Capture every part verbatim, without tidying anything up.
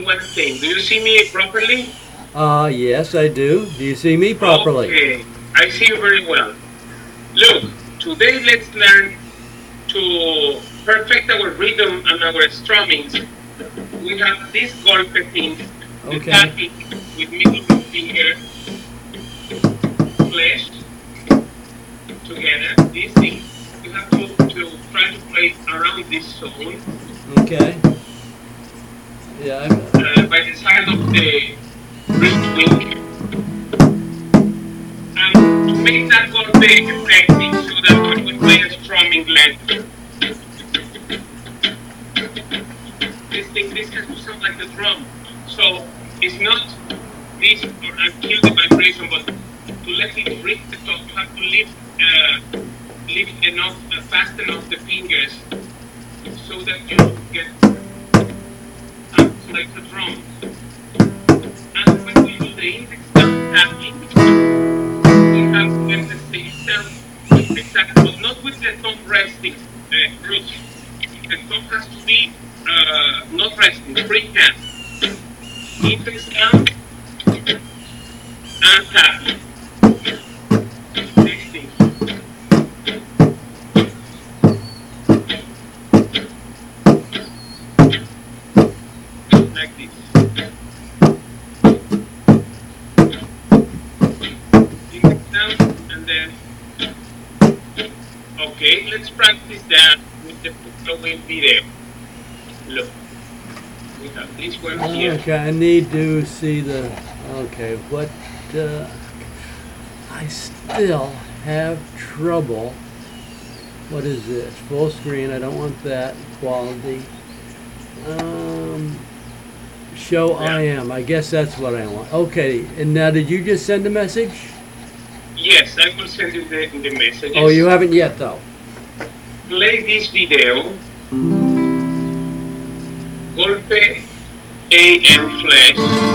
one thing. Do you see me properly? Uh, yes, I do. Do you see me properly? Okay, I see you very well. Look, today let's learn to perfect our rhythm and our strummings. We have this golpe thing, the Okay. tapping with middle finger, flesh together. This thing, you have to, to try to play around this zone Okay. Yeah. I- uh, by the side of the wrist wing. And to make that golpe effective so that when we play a strumming length, this thing, this has to sound like a drum. So it's not this or uh, kill the vibration, but to let it reach the top, you have to lift, uh, lift enough, uh, fast enough the fingers so that you get sounds like a drum. And when we do the index down tapping, we have to get the same sound, exactly, but not with the thumb resting uh, root. The thumb has to be uh, not resting, free hand. Index down and tapping. This thing. Like this. Index down and then. Okay, let's practice that with the following video. Look, we have this one here. Okay, I need to see the. Okay, what? Uh, I still have trouble. What is this? Full screen. I don't want that. Quality. Um, show I am. I guess that's what I want. Okay, and now did you just send a message? Yes, I will send you the, the messages. Oh, you haven't yet, though. Play this video. Golpe A M flash.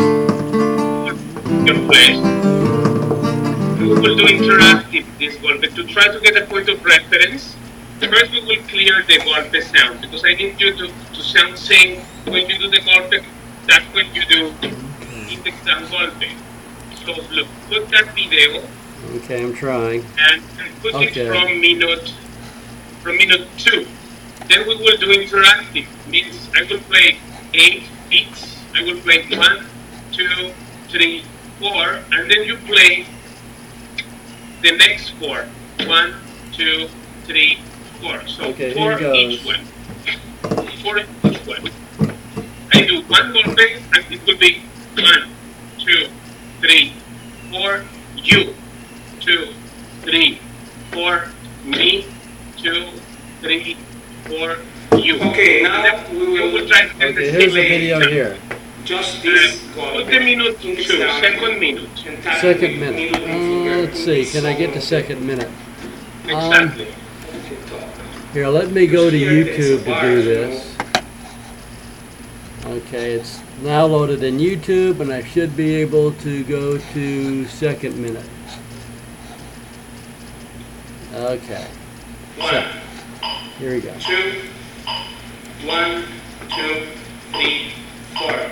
Your flash. We will do interactive this golpe to try to get a point of reference. First, we will clear the golpe sound because I need you to, to sound same when you do the golpe. That's when you do index down golpe. So look, put that video. Okay, I'm trying. And, and put Okay. it from minute from minute two. Then we will do interactive. Means I will play eight beats. I will play one, two, three, four, and then you play the next four. One, two, three, four. So Okay, four here each goes. one. Four each one. I do one golpe, and it will be one, two, three, four. You. Two, three, four, me, two, three, four, you. Okay, now we will, will try to get Okay, the here's the delay. video here. just this Uh, golpe. put the minute two, Index down second minute. and tap Second with minute. middle Uh, finger let's in see. the Can I get the zone second minute? Exactly. of the top. Here, let me go to Here there's YouTube a to bar, do you this. Okay, it's now loaded in YouTube, and I should be able to go to second minute. Okay, One, here we go. two, one, two, three, four.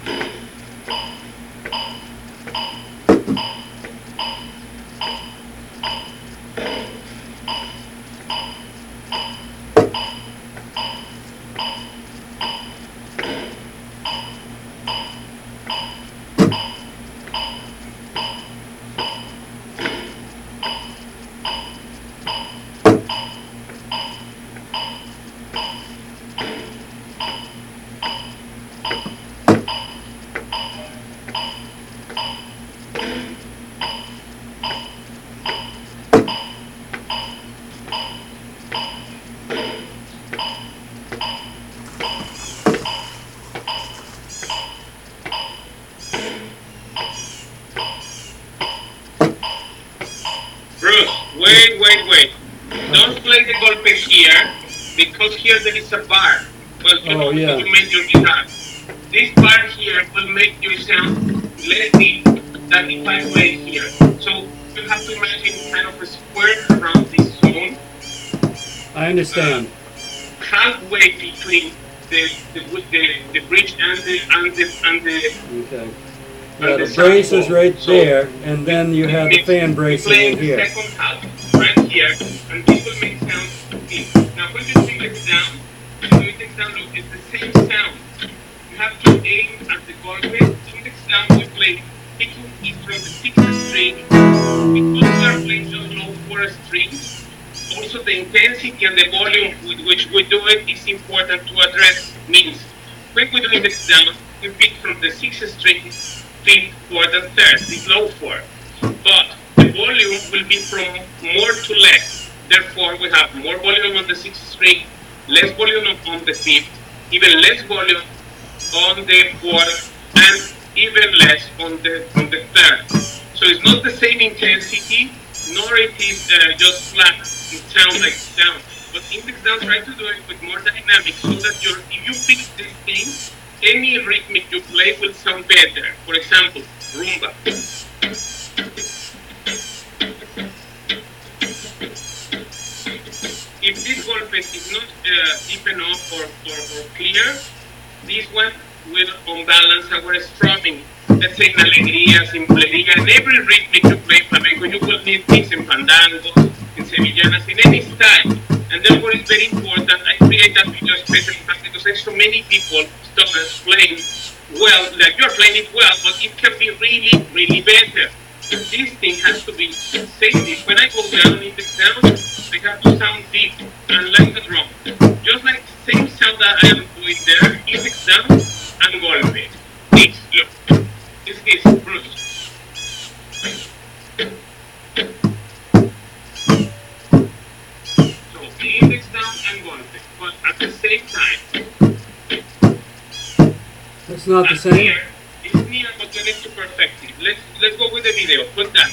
Bruce, wait, wait, wait. Don't play the golpe here, because here there is a bar. Well, you Oh, know, yeah. you make your guitar. This bar here will make your sound less deep than if I play here. So you have to imagine kind of a square around this zone, I understand. halfway between the the the, the bridge and the and the and the Okay. and Yeah, the the brace is sound right ball. So there, and then you we have the mix- fan we bracing play in the here. second half right here, and this will make sound deep. Now when the index down, when the index down, look, it's the same sound. You have to aim at the golpe. Index down, we play picking it from the sixth string. Because we are playing those low four strings, also the intensity and the volume with which we do it is important to address. Means when we do index down, we pick from the sixth string, fifth, fourth, and third, this low four. But the volume will be from more to less. Therefore, we have more volume on the sixth string, less volume on the fifth, even less volume on the fourth, and even less on the on the third. So it's not the same intensity, nor it is uh, just flat. It sounds like down. But index down, try to do it with more dynamics so that your if you fix this thing, any rhythmic you play will sound better. For example, rumba. If this golpe is not uh, deep enough or, or, or clear, this one will unbalance our strumming. Let's say in alegría, in bulería, in every rhythmic you play flamenco, you will need this in fandangos, in sevillanas, in any style. And therefore it's very important. I create that video especially because there's so many people start playing well, like you're playing it well, but it can be really, really better. This thing has to be same deep. When I go down, index down, I have to sound deep and like the drum. Just like the same sound that I am doing there, index down and golpe. This, look. This is Bruce. So the index down and golpe, but at the same time. That's not the And same? here, it's near, but you need to perfect it. Let's let's go with the video. Put that.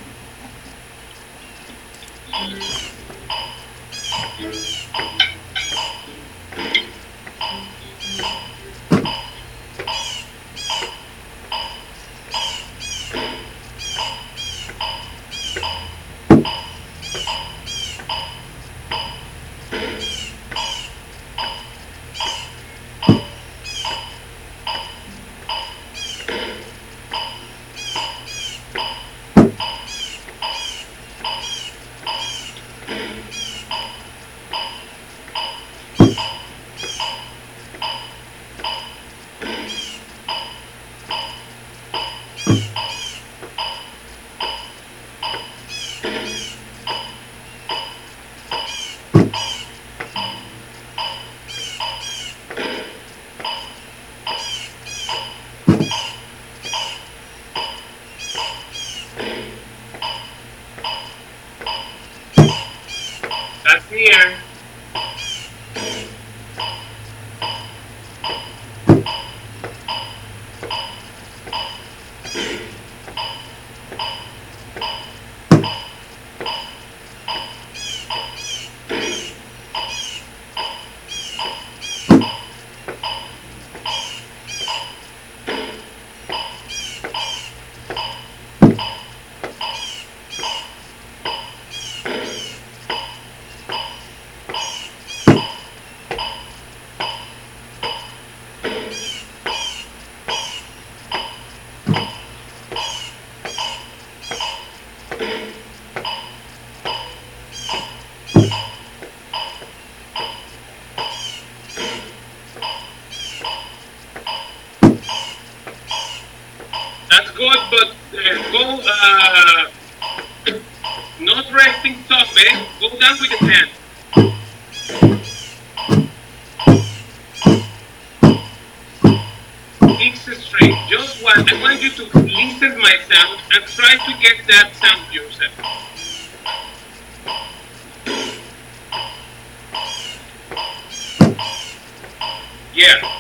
That's near. That's good, but uh, go uh, not resting top, eh? Go down with the hand. Six straight, just one. I want you to listen my sound and try to get that sound yourself. Yeah.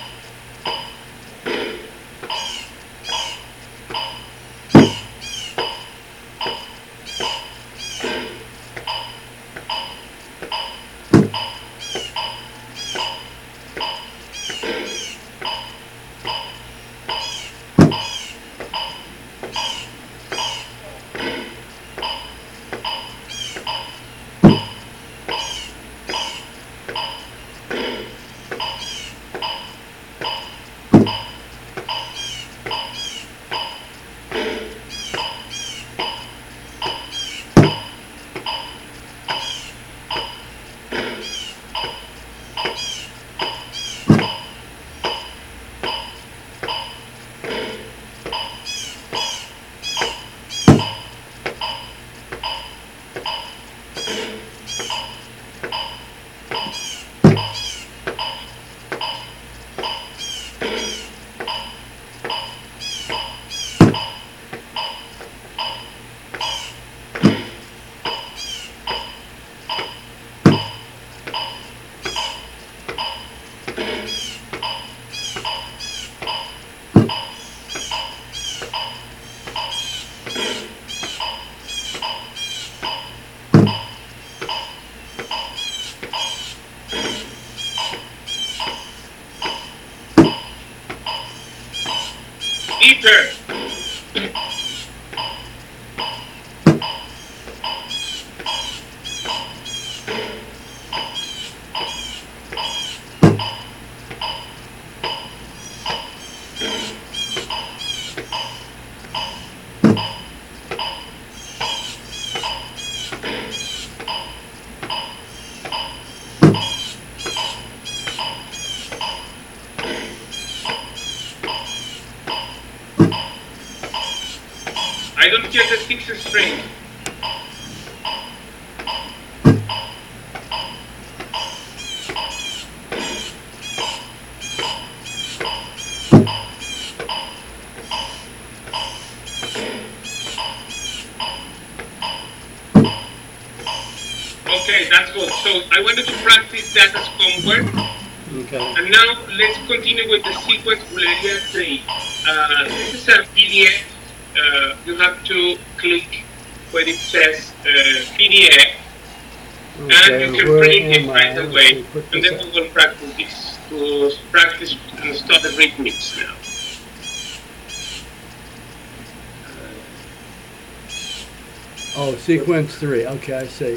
Ether. I don't hear the sixth string. Okay, that's good. So I wanted to practice that as homework. Okay. And now let's continue with the sequence Bulería three. Uh, this is a P D F. Uh, you have to click where it says uh, P D F, Okay, and you can where print it am I? right Let's away. see, put And this then up. we will practice this to practice and start the rhythmics now. Oh, sequence three. Okay, I see.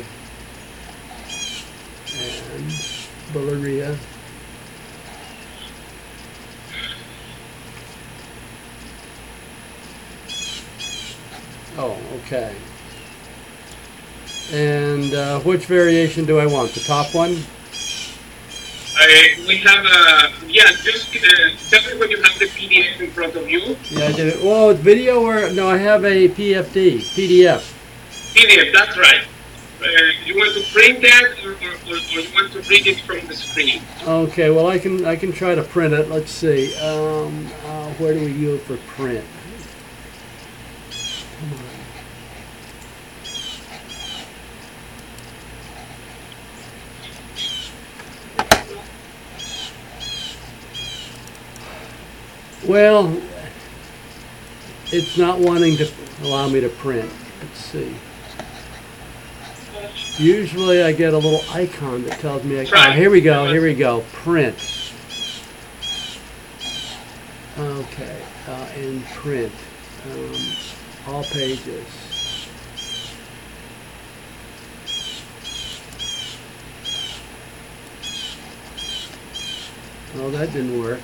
And Bulería. Oh, okay. And uh, which variation do I want? The top one? Uh, we have a, yeah, just uh, tell me when you have the P D F in front of you. Yeah, I did it. Well, it's video or no? I have a P F D, P D F. P D F, that's right. Uh, you want to print that, or, or, or, or you want to read it from the screen? Okay, well I can I can try to print it. Let's see. Um, uh, where do we go for print? Come on. Well, it's not wanting to allow me to print. Let's see. Usually I get a little icon that tells me, I, oh, here we go, here we go, print. Okay, uh, in print, um, all pages. Oh, that didn't work.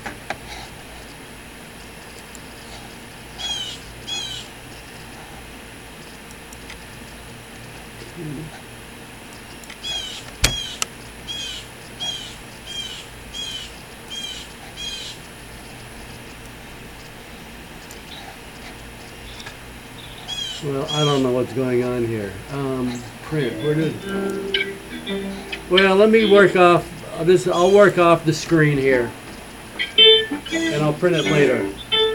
Well, I don't know what's going on here. Um, print. Where did? Well, let me work off uh, this. I'll work off the screen here, and I'll print it later.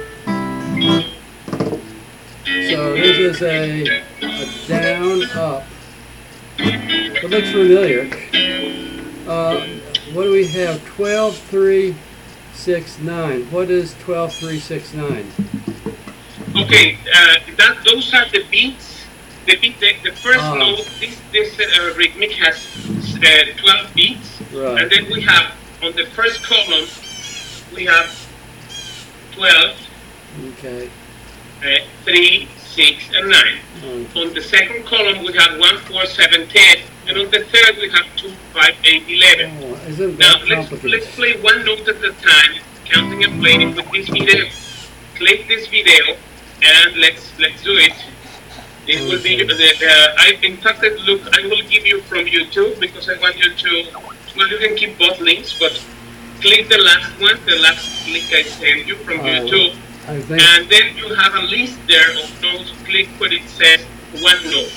So this is a, a down up. It looks familiar. Uh, what do we have? Twelve, three, six, nine. What is twelve, three, six, nine? Okay, uh, that those are the beats. The beat, the, the first Ah. note. This this uh, rhythmic has uh, twelve beats, Right. and then we have on the first column we have twelve, Okay. uh, three, six, and nine. Okay. On the second column we have one, four, seven, ten, and on the third we have two, five, eight, eleven. Oh, isn't Now that let's complicated? let's play one note at a time, counting and playing with this video. Click this video, and let's let's do it. It will be the, the I in fact look I will give you from YouTube because I want you to, well, you can keep both links, but click the last one, the last link I sent you from Uh, YouTube, I think. and then you have a list there of notes. Click where it says one note.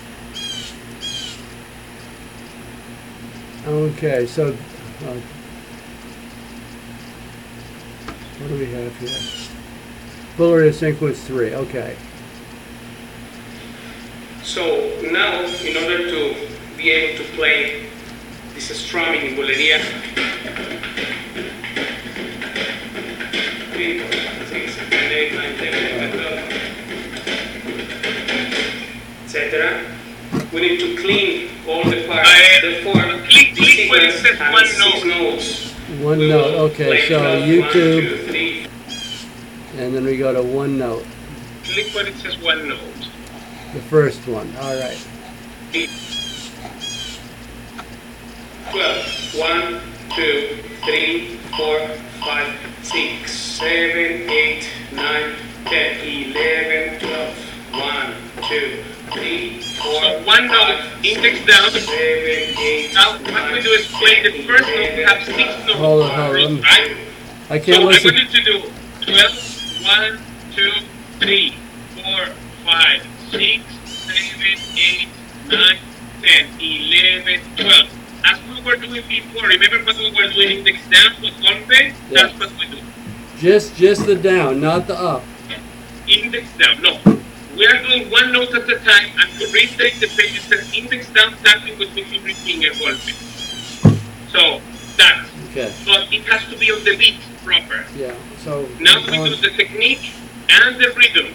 Okay, so uh, what do we have here? Bulería sequence three. Okay. So now, in order to be able to play this strumming in Bulería, three, six, seven, eight, nine, ten, eleven, twelve, et cetera, we need to clean all the parts, Uh, the four, click- the click where it sequence says and one six note. notes. One We note. will Okay, play so twelve, one, YouTube two, three, and then we go to one note. Click where it says one note. The first one. All right. twelve. one, two, three, four, five, six, seven, eight, nine, ten, eleven, twelve. one, two, three, four, So one note, index down. seven, eight, Now what we do is play the first note. We have six notes. Hold on, hold on. Right? I So can't I listen. want you to do twelve, one, two, three, four, five, six, seven, eight, nine, ten, eleven, twelve. As we were doing before, remember what we were doing index down with golpe? That's Yeah. what we do. Just, just the down, not the up. Index down, no. We are doing one note at a time, and to replay the page, it says index down, starting with the middle finger golpe. So, that. Okay. But it has to be on the beat proper. Yeah. So Now we one- do the technique and the rhythm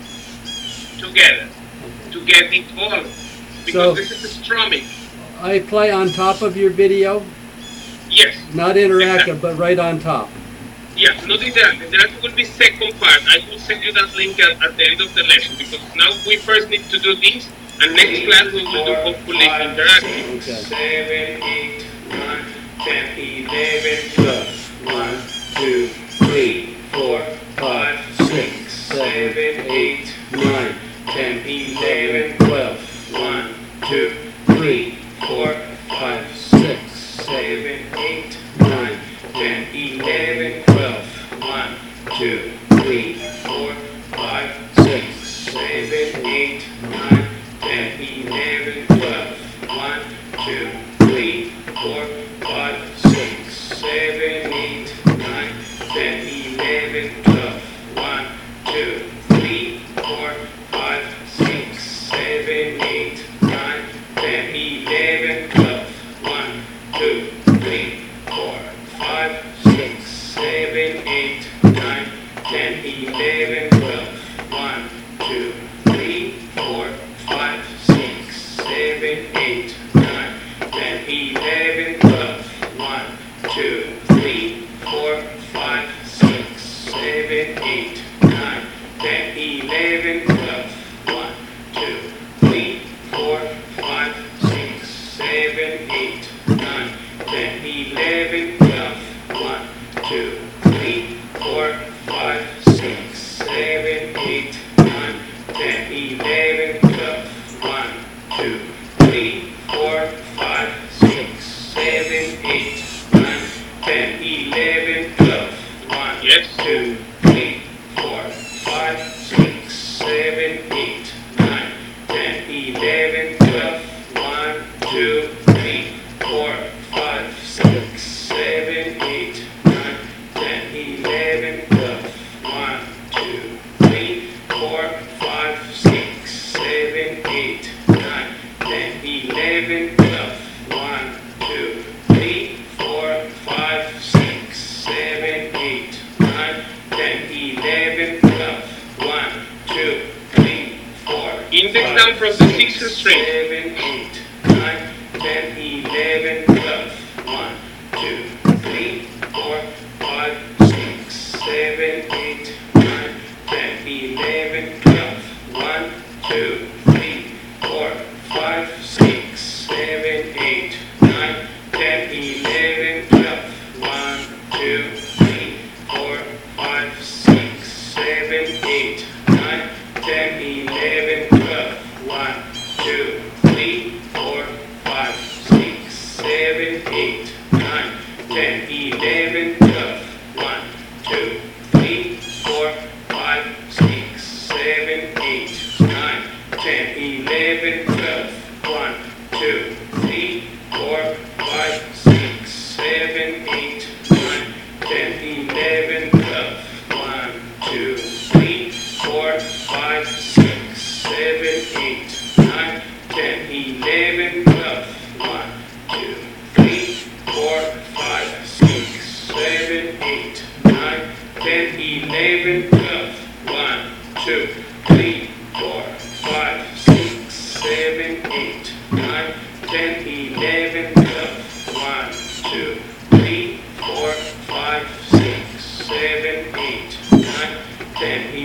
together to get it all. Because So- this is a strumming. I play on top of your video, Yes, not interactive, but right on top. yes, not interactive. That will be second part. I will send you that link at, at the end of the lesson because now we first need to do this, and next class we will do hopefully interactive. Okay. seven, eight, nine, ten, eleven, twelve. one, two, three, four, five, six, seven, eight, nine, ten, eleven, twelve. one, two, three, four, five, six, seven, eight, nine, ten, eleven, twelve. one, two, three, four, five, six, seven, eight, nine, ten, eleven, twelve. one, two, three, four, five, six, seven, eight, nine, ten, eleven, twelve. one, two, three, four, five, six, seven, eight, nine, ten, eleven, twelve. one, two, three, four, five, six, seven, eight, nine, ten, eleven, twelve. one, two, three, four, five, six, seven, eight, nine, ten, eleven, twelve. one, two, three, four, five, six, seven, eight, nine, ten, eleven, twelve. one, two, three, four, five, six, seven, eight, nine, ten, eleven, twelve. one, two, three, four, five, six, seven, eight, nine, ten, eleven, twelve. one, two, three, four, five, six, seven, eight, nine, ten, eleven, twelve. one, Yes. two, three, four, five, six, seven, eight, nine, ten, eleven, twelve. one, two, three, four, five, six, seven, eight, nine, ten, eleven, twelve. one, two, three, four, five, six, seven, eight, nine, ten, eleven, twelve. one, two, three, four, five, six, seven, eight, nine, ten, eleven, twelve. one, two, three, four. Index five, down from the six, sixth string. seven, eight, nine, ten, eleven, twelve. one, two, three, four, five, six, seven, eight, nine, ten, eleven, twelve. one, two, three, four, five, six, seven, eight, nine, ten, eleven, twelve. one, two, three, four, five, six, seven, eight, nine, ten, eleven, twelve. one, two, three, four, five, six, seven, eight, nine, ten, eleven, twelve. one, two, three, four, five, six, seven, eight, nine, ten, eleven, twelve. one, two, three, four, five, six, seven, eight, nine, ten, eleven, twelve. one, two, three, four, five, six, seven, eight, nine, ten, eleven, twelve. one, two, three, four, five, six, seven, eight, nine, ten, eleven, twelve. one, two, three, four, five, six, seven, eight, nine, ten, eleven, twelve. one, two, three, four, five, six, seven, eight, nine, ten,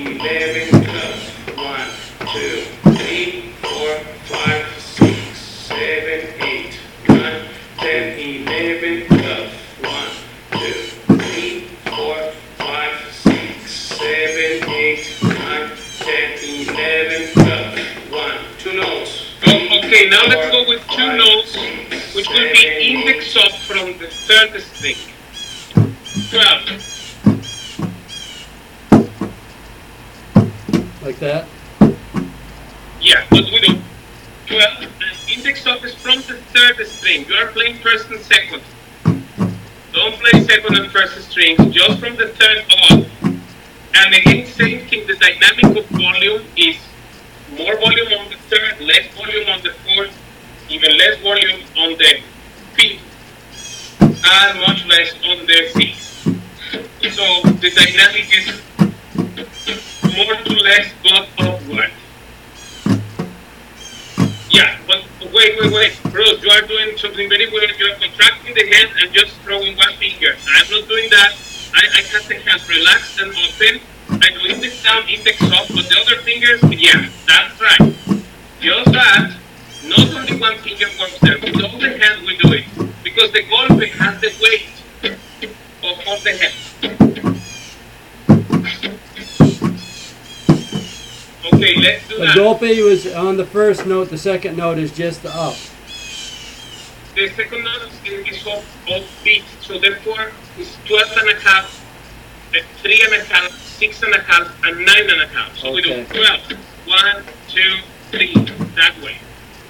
eleven, twelve. one, two, three, four, five, six, seven, eight, nine, ten, eleven, twelve. one, two, three, four, five, six, seven, eight, nine, ten, eleven, twelve. one, two notes. Oh, okay, now let's go with two notes, which will be index up from the third string. twelve. Like that? Yeah, but we do twelve, and index up is from the third string. You are playing first and second. Don't play second and first strings, just from the third up. And again, same thing, the dynamic of volume is more volume on the third, less volume on the fourth, even less volume on the fifth, and much less on the sixth. So the dynamic is more to less, but upward. Yeah, but wait, wait, wait, Bruce, you are doing something very weird. You are contracting the hand and just throwing one finger. I'm not doing that. I, I have the hands relaxed and open. I do index down, index up, but the other fingers, yeah, that's right. Just that, not only one finger works there, with all the hands we do it. Because the golpe has the weight of all the hands. Okay, let's do The that. golpe was on the first note, the second note is just the up. The second note is, is off, off beat, so therefore it's twelve and a half, uh, three and a half, six and a half, and nine and a half. So we do Okay. twelve. One, two, three, that way.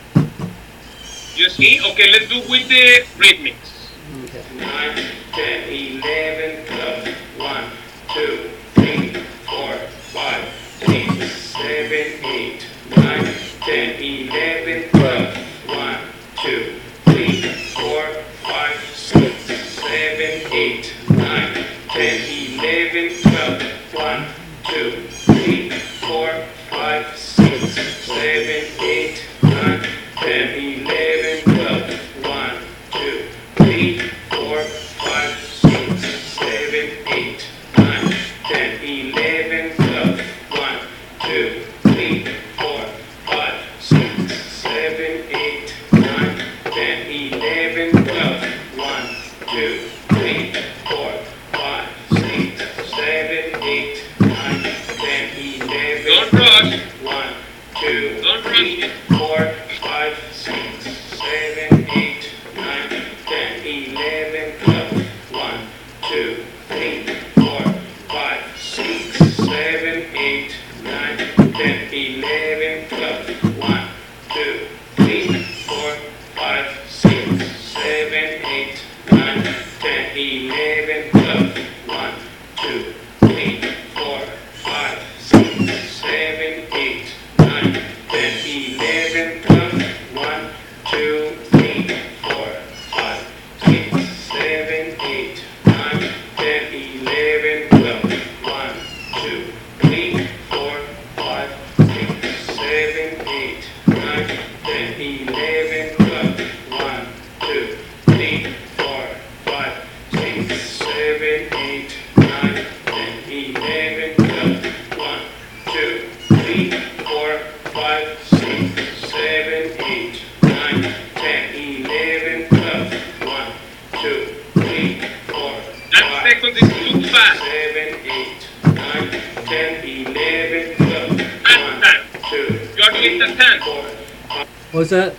You see? Okay, let's do with the rhythmics. Okay. nine, ten, eleven, twelve. one, two, three, four, five, six, seven, eight, nine, ten, eleven, twelve. one, two, three, four, five, six, seven, eight, nine, ten, eleven, twelve. one, two, three, four, five, six, seven, eight, nine, ten, eleven, twelve. one, two, three, four, five, six, seven, eight, nine, ten, eleven, twelve. one, two, three, four, five, six, seven, eight, nine, ten, eleven, twelve. one, two, three, four, five, six, seven, eight, nine, ten, eleven. Don't rush. one, two, Don't three, rush. four, five, six, seven, eight, nine, ten, eleven, twelve. one, two, three, four, five, six, seven, eight, nine, ten, eleven, twelve. one, two, three, four, five, six, seven, eight, nine, ten, eleven, twelve. one, two, three, four, five, six, seven, eight, nine, ten, eleven, twelve. one, two, three, four, five, six, seven, eight, nine, ten, eleven, twelve. one, two, three, four, five, six, seven, eight, nine, ten, eleven, twelve. one, two, three, four, five, six, seven, eight, nine, ten, eleven, twelve. one, two, three, four, five, six, seven, eight, nine, ten, eleven, twelve. one, two, three, four, That five, second is too fast. seven, eight, nine, ten, eleven, twelve. one, two, You are doing the ten. four, What's that?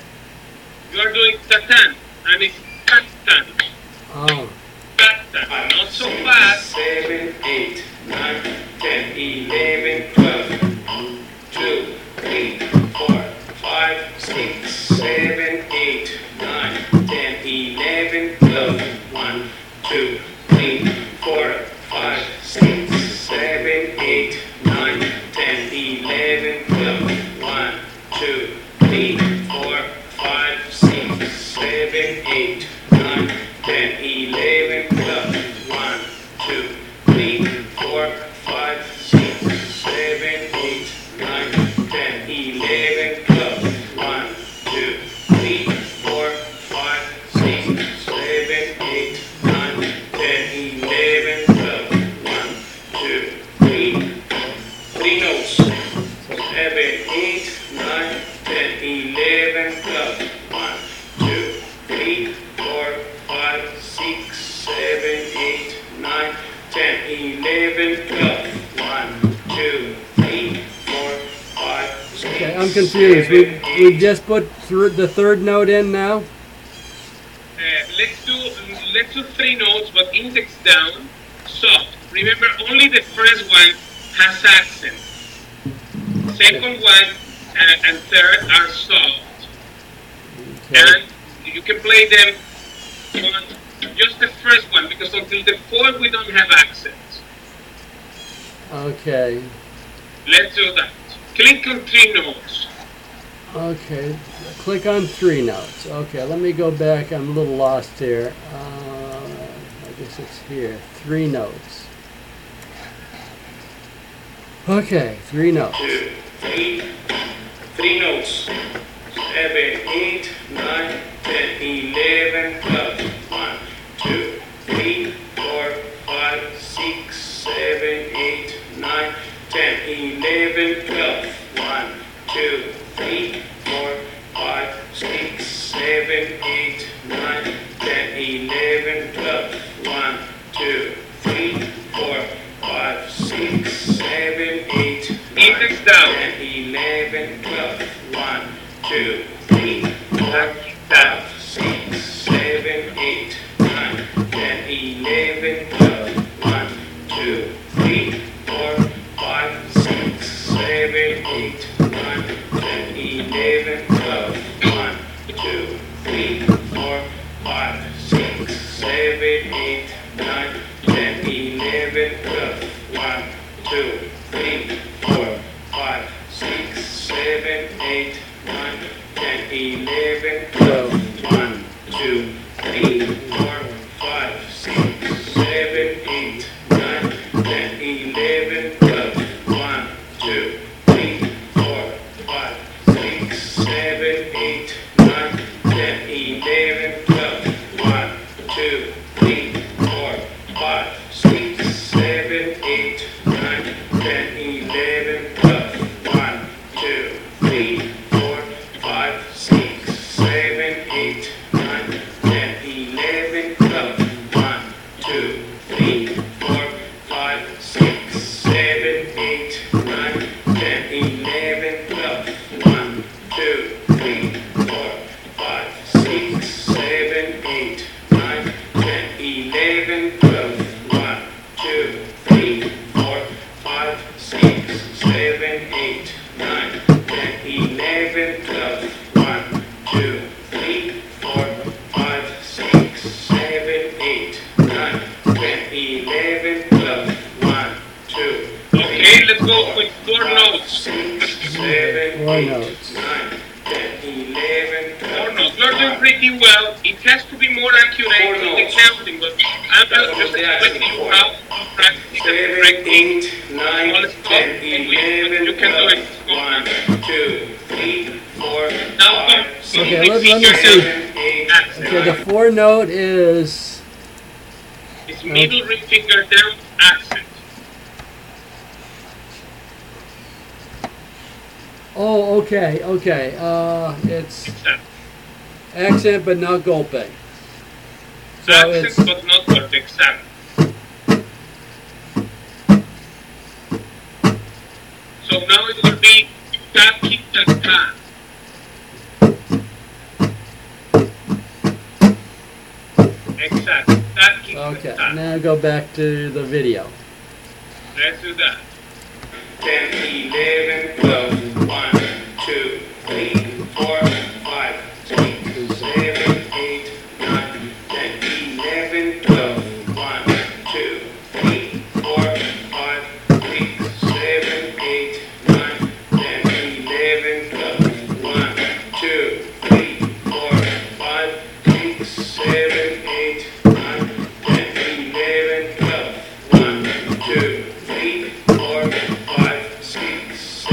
You are doing the ten, and it's ten. Oh, Ten. Not so fast. seven, eight, nine, ten, eleven, twelve. two, three, four, five, six, seven, eight, nine, ten, eleven, twelve. one, two, three, four, five, six, seven, eight, nine, ten, eleven, twelve. one, two, three, four, five, six, seven, eight, nine, ten, eleven, twelve. one, two, three, four, five, six, seven, eight, nine, ten, eleven, twelve. one, two, three, four, five, six, seven, eight, nine, ten, eleven, twelve. one, two, three, four, five, six, Okay, I'm confused. We, seven, we eight. just put th the third note in now? Uh, let's do let's do three notes, but index down, soft. Remember, only the first one has accent. Second one uh, and third are soft, Okay. and you can play them on just the first one because until the fourth we don't have accents. Okay. Let's do that. Click on three notes. Okay. Click on three notes. Okay, let me go back. I'm a little lost here. Uh, I guess it's here. Three notes. Okay, three notes. Two, three, three notes. Seven, eight, nine, ten, eleven, twelve. one, two, three, four, five, six, seven, eight, nine, ten, eleven, twelve. one, two, three, four, five, six, seven, eight, nine, ten, eleven, twelve. one, two, three, four, five, six, seven, eight, Index down. ten, eleven, twelve. one, two, three, four, five, six, seven, eight, nine, ten, eleven, twelve. one, two, three, four, five, six, seven, eight, nine, ten, eleven, twelve. one, two, three, four, five, six, seven, eight, nine, ten, eleven, twelve. one, two, three, four, five, six, seven, eight, nine, ten, eleven, twelve. one, two, three, four, five, six, seven, eight, nine, ten, eleven, twelve. one, two, three, four, five, six, seven, eight, nine, ten, eleven, twelve. one, two, three, four, five, six, seven, eight, nine, ten, eleven, twelve. one, two, three, four, five, six, seven, eight, nine, ten, eleven, twelve. one, two, three, four, five, six, seven, eight, nine, ten, eleven, twelve. one, two, three, four, five, six, seven, eight, nine, ten, eleven, twelve. one, two, three, four, five, six, seven, eight, nine, ten, eleven, twelve. one, two, three, four, five, six, seven, eight, nine, ten, eleven, twelve. one, two, Okay, let's go with four notes. six, seven, Four eight, notes. nine, ten, eleven, Four twelve. notes. You're doing pretty well. It has to be more accurate Four in the notes. counting, but I'm That's just what they asked explaining me you for. how to practice the Seven, correct thing. eight, nine, All is ten, fine. eleven, You can do twelve. it. one, two, three, four, Now five, go. six, Okay, let- let me Figure see. seven, eight, Accent. Okay, the nine. four note is... It's middle ring finger down accent. Oh, okay, okay. Uh, it's Accent. accent but not golpe. So Accent, it's... but not golpe. Exact. So now it will be ta, ki, ta, ta. Exact. Ta, ki, ta, Okay, ta. now go back to the video. Let's do that. ten, eleven, twelve. one, two, three, four, five, six, seven, eight, nine, ten, eleven, twelve. one, two, three, four, five, six, seven, eight, nine, ten, eleven, twelve. one, two, three, four, five, six, seven, eight, nine, ten, eleven, twelve. one, two, three, four, five, six,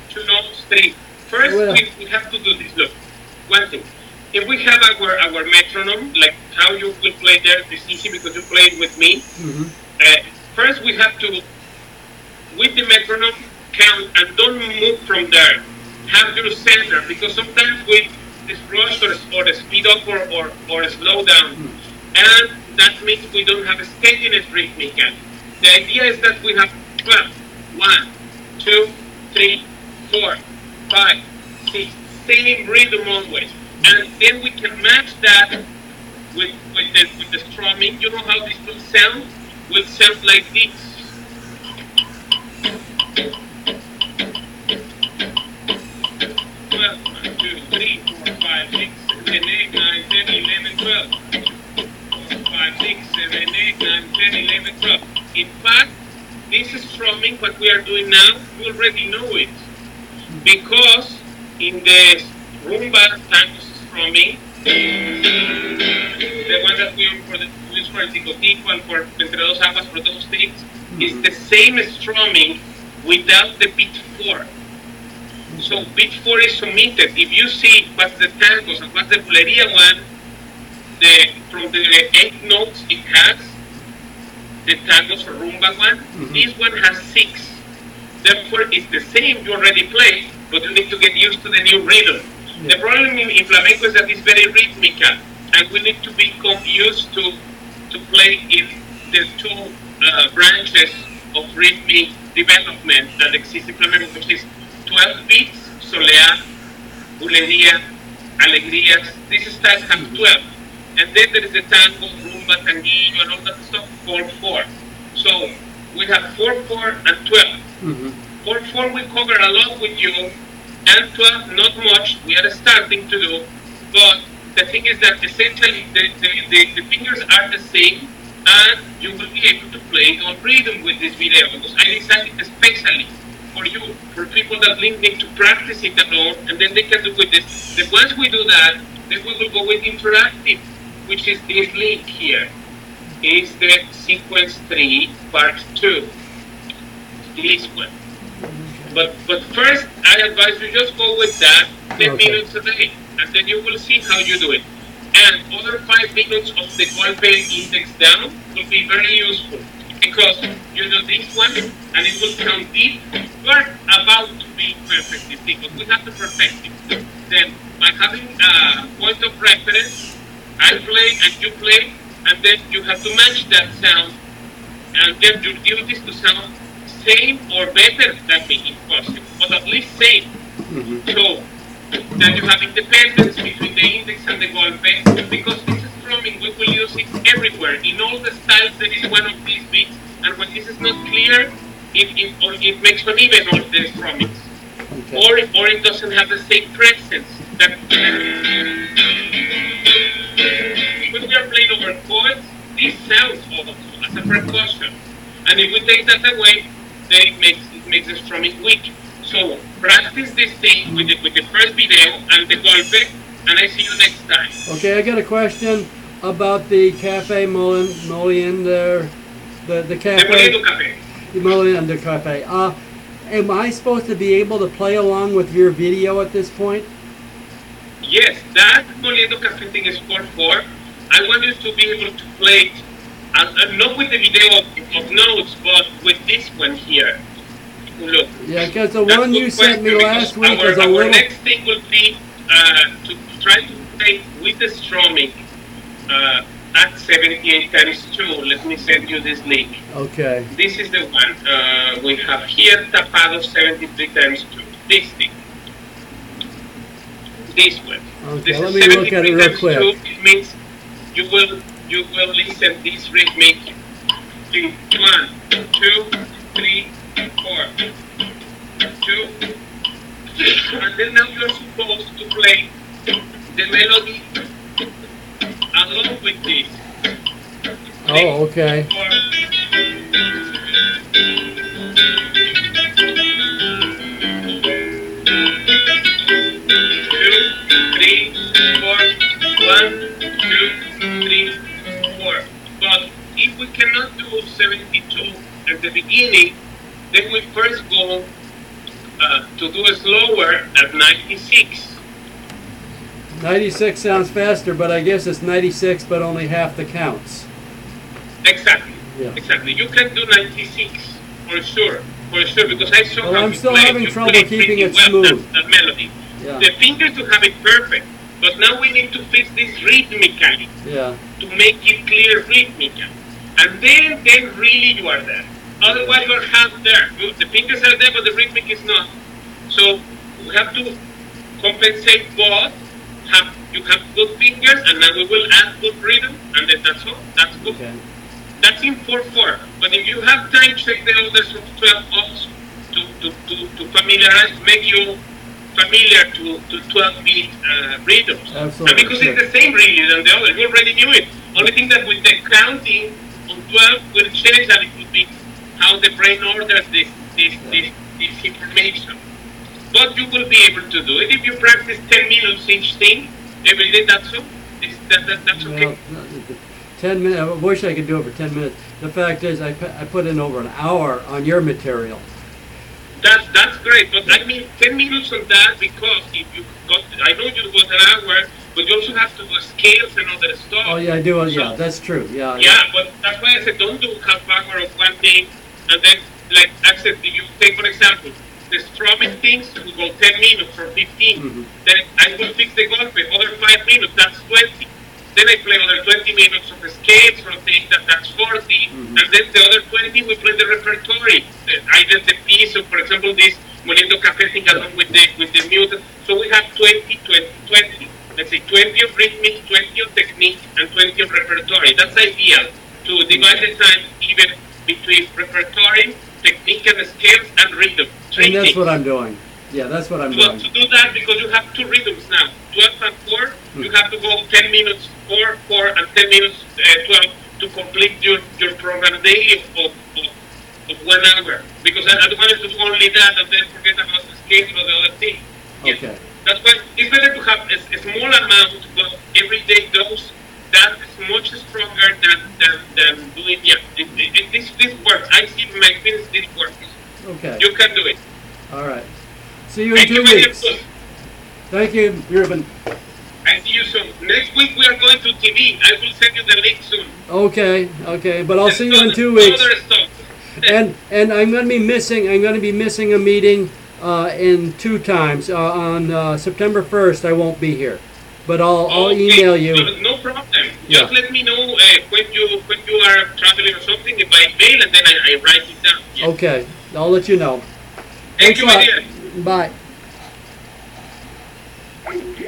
two notes, three. First, Well- we, we have to do this. Look, one thing. If we have our, our metronome, like how you will play there, it's easy because you played with me. Mhm. Uh, first, we have to, with the metronome, count and don't move from there. Have your center, because sometimes we just rush or, or speed up or, or, or slow down. And that means we don't have a steadiness rhythmical. The idea is that we have twelve. One, two, three, four, five, six, same rhythm always. And then we can match that with, with, the, with the strumming. You know how this will sound? Will sound like this. twelve, one, two, three, four, five, six, seven, eight, nine, ten, eleven, twelve. four, five, six, seven, eight, nine, ten, eleven, twelve. In fact, this is strumming, what we are doing now, you already know it. Because in the rumba tango strumming, the one that we use for the use for el ticotico and for entre dos aguas for those things, is the same strumming without the beat four. So beat four is omitted. If you see what's the tangos and what's the bulería one, the from the eight notes it has, the tangos or rumba one, Mhm. this one has six. Therefore, it's the same you already played, but you need to get used to the new rhythm. Yeah. The problem in, in flamenco is that it's very rhythmical, and we need to become used to to play in the two uh, branches of rhythmic development that exist in flamenco, which is twelve beats, soleá, bulería, alegrías. These styles have twelve. And then there is the tango, rumba, tanguillo, and all that stuff, four four. So we have four four and twelve. Mhm. four four we cover a lot with you, and twelve not much. We are starting to do, but the thing is that essentially the, the, the, the fingers are the same, and you will be able to play on rhythm with this video, because I designed it especially for you, for people that need to practice it alone, and then they can do with this. Then once we do that, then we will go with interactive, which is this link here. Is the sequence three, part two. This one. But but first, I advise you just go with that ten Okay. minutes a day, and then you will see how you do it. And other five minutes of the golpe index down will be very useful, because you do this one, and it will count deep. We're about to be perfect, because we have to perfect it. Then, by having a point of reference, I play and you play, and then you have to match that sound, and then your duty is to sound same or better than me if possible, but at least same. Mhm. So that you have independence between the index and the golpe, because this is strumming, we will use it everywhere. In all the styles, there is one of these beats, and when this is not clear, it, it, or it makes uneven all the strummings. Okay. Or, or it doesn't have the same presence. That when we are playing over chords, this sounds also as a percussion. And if we take that away, then it makes it makes the strumming weak. So practice this thing with the with the first video and the golpe, and I see you next time. Okay, I got a question about the Cafe Mullen, Mullion there, the, the The cafe, Moliendo Café. the Mullion the Cafe. Uh, am I supposed to be able to play along with your video at this point? Yes, that Moliendo Café thing is four four. I want you to be able to play it, uh, uh, not with the video of, of notes, but with this one here. Look. Yeah, because the That's one good you sent me question, last because week our, was a our little... next thing will be uh, to try to play with the strumming uh, at seventy-eight times two. Let me send you this link. Okay. This is the one uh, we have here, tapado seventy-three times two. This thing. This one. Okay, This let is me look at it seventy-three real times quick. two. It means you will you will listen this rhythmic thing. One, two, three, four, two, and then now you're supposed to play the melody along with this. Oh, okay. Two, three, four, one, two, three, four. But if we cannot do seventy-two at the beginning, then we first go uh, to do it slower at ninety-six. ninety-six sounds faster, but I guess it's ninety-six, but only half the counts. Exactly. Yeah. Exactly. You can do ninety-six for sure, for sure, because I saw Well, how I'm you still play. having You trouble play keeping pretty it well smooth. That, that melody. Yeah. The fingers to have it perfect, but now we need to fix this rhythmically Yeah. to make it clear rhythmically, and then then really you are there. Otherwise, you're half there. You- The fingers are there, but the rhythmic is not. So we have to compensate both. Have you have good fingers, and now we will add good rhythm, and then that's all. That's good. Okay. That's in four four. But if you have time, check the others of twelve also to, to, to, to familiarize, make you familiar to, to twelve beat uh, rhythms. Absolutely, And because sure. it's the same really than the other, you already knew it. Only thing that with the counting on twelve will change a little bit how the brain orders this, this, this, this information. But you will be able to do it if you practice ten minutes each thing every day. That's all. It's, that, that, that's okay. Well, no, the- the ten minutes. I wish I could do it for ten minutes. The fact is, I, pu- I put in over an hour on your material. That's that's great, but I mean ten minutes on that because if you got, I know you got an hour, but you also have to do scales and other stuff. Oh yeah, I do. uh, Yeah, So- that's true. Yeah. Yeah, but that's why I said don't do half hour of one thing, and then like I said, you take for example the strumming things will go ten minutes or fifteen. Mhm. Then I will fix the golpe, other five minutes, that's twenty. Then I play other twenty minutes of scales or things, that, that's forty. Mhm. And then the other twenty, we play the repertory. The- Either the piece, of, for example, this Moliendo Café thing along with the, with the mute. So we have twenty, twenty, twenty. Let's say twenty of rhythmic, twenty of technique, and twenty of repertory. That's ideal to divide the time even between repertory, technique and scales, and rhythm. Three And that's things. what I'm doing. Yeah, that's what I'm Well, doing. to do that, because you have two rhythms now, twelve and four, you have to go ten minutes, four, four, and ten minutes, uh, twelve, to complete your, your program daily of, of, of one hour. Because I, I don't want you to do only that and then forget about the scale or the other thing. Yes. Okay. That's why it's better to have a, a small amount, but everyday dose. That is much stronger than, than, than doing, yeah, it, it, this, this works. I see my experience, this works. Okay. You can do it. All right. See you in Thank two you very weeks. much. Thank you, Ruben. I see you soon. Next week we are going to T V. I will send you the link soon. Okay. Okay. But I'll And see you in other- two weeks. Other stuff. And and I'm going to be missing. I'm going to be missing a meeting uh, in two times. Uh, on uh, September first, I won't be here, but I'll I'll Okay, email you. No, no problem. Yeah. Just let me know uh, when you when you are traveling or something by mail, and then I, I write it down. Yes. Okay. I'll let you know. Thank Thanks you, a my lot. dear. Bye.